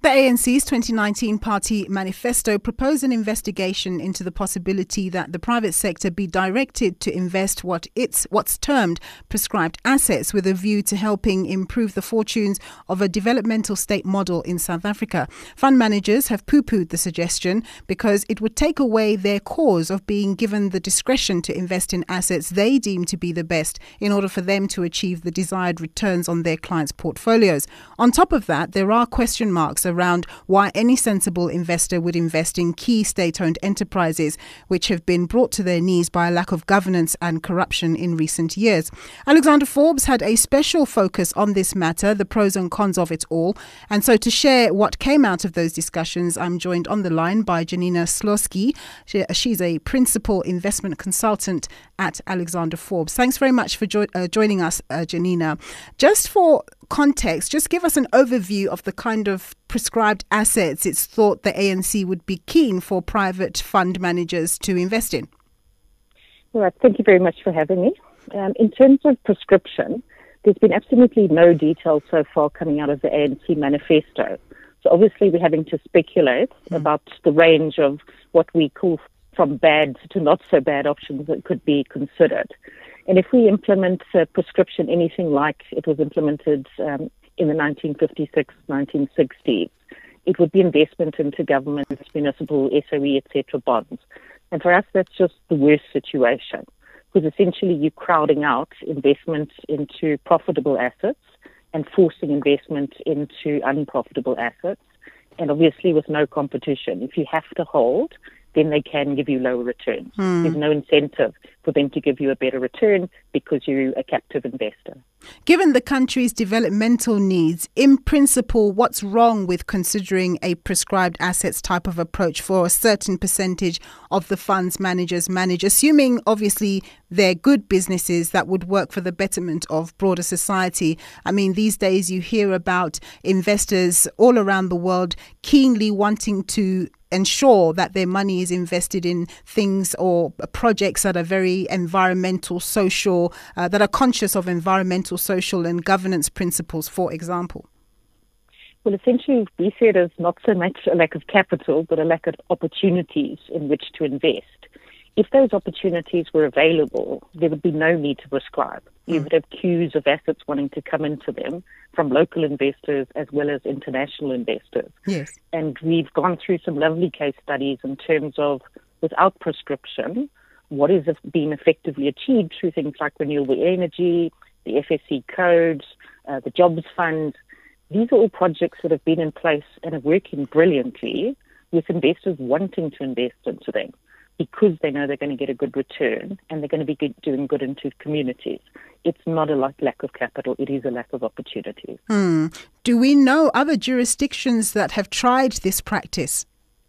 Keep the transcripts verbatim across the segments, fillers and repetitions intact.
The A N C's twenty nineteen party manifesto proposed an investigation into the possibility that the private sector be directed to invest what it's what's termed prescribed assets with a view to helping improve the fortunes of a developmental state model in South Africa. Fund managers have poo-pooed the suggestion because it would take away their cause of being given the discretion to invest in assets they deem to be the best in order for them to achieve the desired returns on their clients' portfolios. On top of that, there are question marks around why any sensible investor would invest in key state-owned enterprises which have been brought to their knees by a lack of governance and corruption in recent years. Alexander Forbes had a special focus on this matter, the pros and cons of it all. And so to share what came out of those discussions, I'm joined on the line by Janina Slosky. She, she's a principal investment consultant at Alexander Forbes. Thanks very much for jo- uh, joining us, uh, Janina. Just for context, just give us an overview of the kind of prescribed assets it's thought the A N C would be keen for private fund managers to invest in. All right, thank you very much for having me. Um, in terms of prescription, there's been absolutely no details so far coming out of the A N C manifesto. So obviously we're having to speculate mm. about the range of what we call from bad to not so bad options that could be considered. And if we implement uh, prescription anything like it was implemented um, in the nineteen fifty-six, nineteen sixties, it would be investment into government, municipal, S O E, et cetera bonds. And for us, that's just the worst situation, because essentially you're crowding out investment into profitable assets and forcing investment into unprofitable assets. And obviously with no competition, if you have to hold, then they can give you lower returns. Hmm. There's no incentive for them to give you a better return because you're a captive investor. Given the country's developmental needs, in principle, what's wrong with considering a prescribed assets type of approach for a certain percentage of the funds managers manage, assuming obviously they're good businesses that would work for the betterment of broader society? I mean, these days you hear about investors all around the world keenly wanting to ensure that their money is invested in things or projects that are very environmental, social, uh, that are conscious of environmental, social and governance principles, for example. Well, essentially, we see it as not so much a lack of capital, but a lack of opportunities in which to invest. If those opportunities were available, there would be no need to prescribe. You would have queues of assets wanting to come into them from local investors as well as international investors. Yes. And we've gone through some lovely case studies in terms of, without prescription, what is being effectively achieved through things like renewable energy, the F S C codes, uh, the Jobs Fund. These are all projects that have been in place and are working brilliantly with investors wanting to invest into them, because they know they're going to get a good return and they're going to be good, doing good into communities. It's not a lack of capital, it is a lack of opportunities. Hmm. Do we know other jurisdictions that have tried this practice?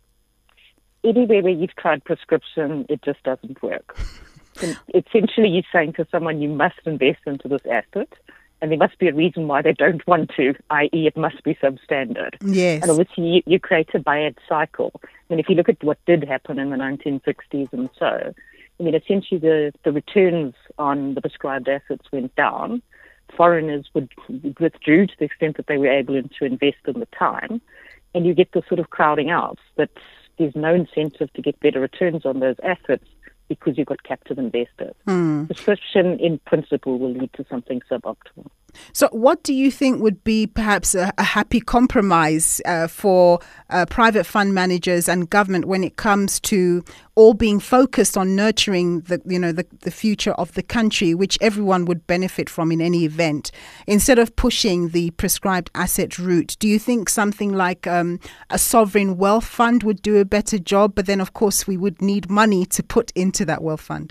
Anywhere where you've tried prescription, it just doesn't work. And essentially, you're saying to someone, you must invest into this asset, and there must be a reason why they don't want to, that is it must be substandard. Yes. And obviously you, you create a bad cycle. I mean, if you look at what did happen in the nineteen sixties and so, I mean, essentially the, the returns on the prescribed assets went down. Foreigners would withdrew to the extent that they were able to invest in the time, and you get the sort of crowding out that there's no incentive to get better returns on those assets because you've got captive investors. Mm. Prescription in principle will lead to something suboptimal. So what do you think would be perhaps a, a happy compromise uh, for uh, private fund managers and government when it comes to all being focused on nurturing the you know the, the future of the country, which everyone would benefit from in any event, instead of pushing the prescribed asset route? Do you think something like um, a sovereign wealth fund would do a better job? But then, of course, we would need money to put into that wealth fund.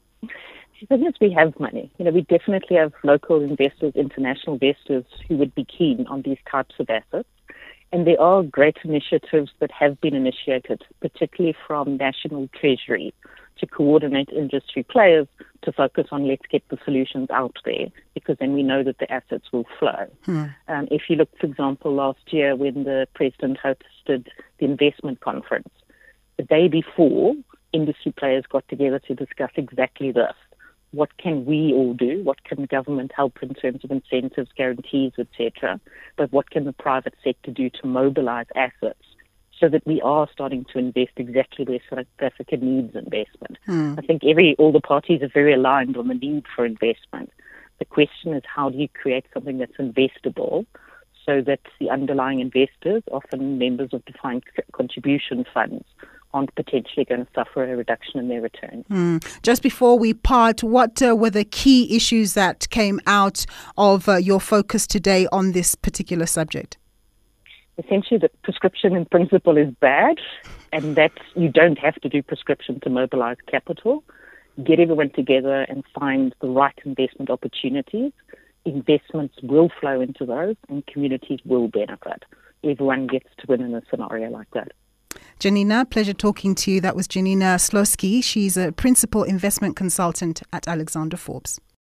As long as we have money, you know, we definitely have local investors, international investors who would be keen on these types of assets. And there are great initiatives that have been initiated, particularly from National Treasury, to coordinate industry players to focus on let's get the solutions out there, because then we know that the assets will flow. Hmm. Um, if you look, for example, last year when the President hosted the investment conference, the day before, industry players got together to discuss exactly this. what can we all do? What can the government help in terms of incentives, guarantees, et cetera? But what can the private sector do to mobilize assets so that we are starting to invest exactly where South Africa needs investment? Mm. I think every all the parties are very aligned on the need for investment. The question is, how do you create something that's investable so that the underlying investors, often members of defined contribution funds, aren't potentially going to suffer a reduction in their return. Mm. Just before we part, what uh, were the key issues that came out of uh, your focus today on this particular subject? Essentially, the prescription in principle is bad, and that you don't have to do prescription to mobilize capital. Get everyone together and find the right investment opportunities. Investments will flow into those, and communities will benefit. Everyone gets to win in a scenario like that. Janina, pleasure talking to you. That was Janina Slosky. She's a principal investment consultant at Alexander Forbes.